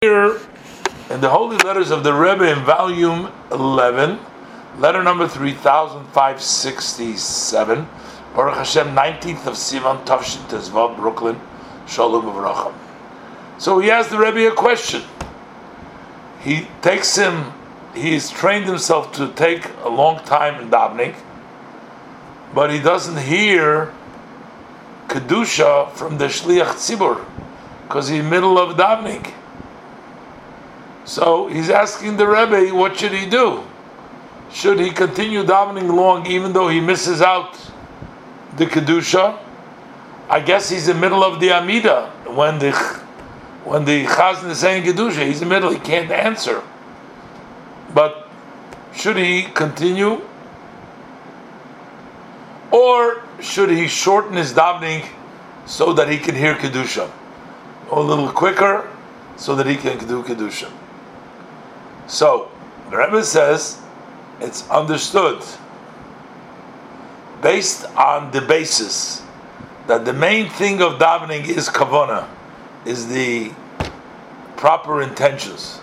Here in the Holy Letters of the Rebbe in volume 11, letter number 3567, Baruch Hashem, 19th of Sivan, Tavshin Tezvav, Brooklyn, Shalom Uvracha. So he asked the Rebbe a question. He's trained himself to take a long time in davening, but he doesn't hear Kedusha from the Shliach Tzibur, because he's in the middle of davening. So he's asking the Rebbe, what should he do? Should he continue davening long even though he misses out the Kedusha? I guess he's in the middle of the Amida when the Chazan is saying Kedusha. He's in the middle, he can't answer. But should he continue? Or should he shorten his davening so that he can hear Kedusha? A little quicker so that he can do Kedusha. So, the Rebbe says, it's understood, based on the basis, that the main thing of davening is kavanah, is the proper intentions.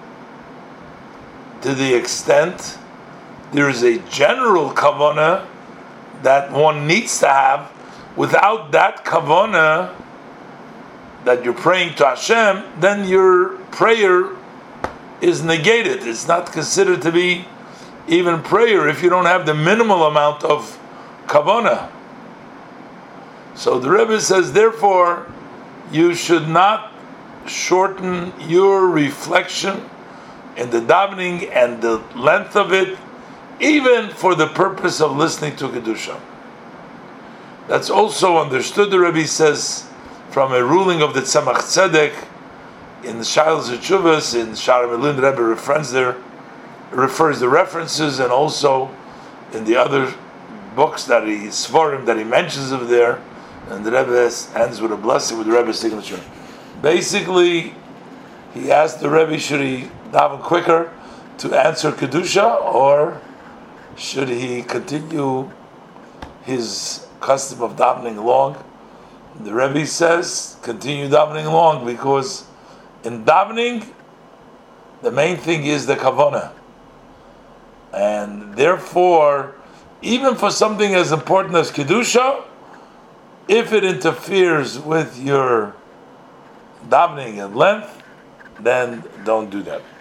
To the extent there is a general kavanah that one needs to have, without that kavanah that you're praying to Hashem, then your prayer is negated. It's not considered to be even prayer if you don't have the minimal amount of kavanah. So the Rebbe says, therefore, you should not shorten your reflection in the davening and the length of it, even for the purpose of listening to Kedusha. That's also understood, the Rebbe says, from a ruling of the Tzemach Tzedek in the Shailas Chuvas, in Shara Milun. The Rebbe refers the references, and also in the other books that he Svarim that he mentions of there, and the Rebbe ends with a blessing with the Rebbe's signature. Basically, he asked the Rebbe, should he daven quicker to answer Kedusha, or should he continue his custom of davening long? The Rebbe says, continue davening long, because in davening, the main thing is the kavanah. And therefore, even for something as important as Kedusha, if it interferes with your davening in length, then don't do that.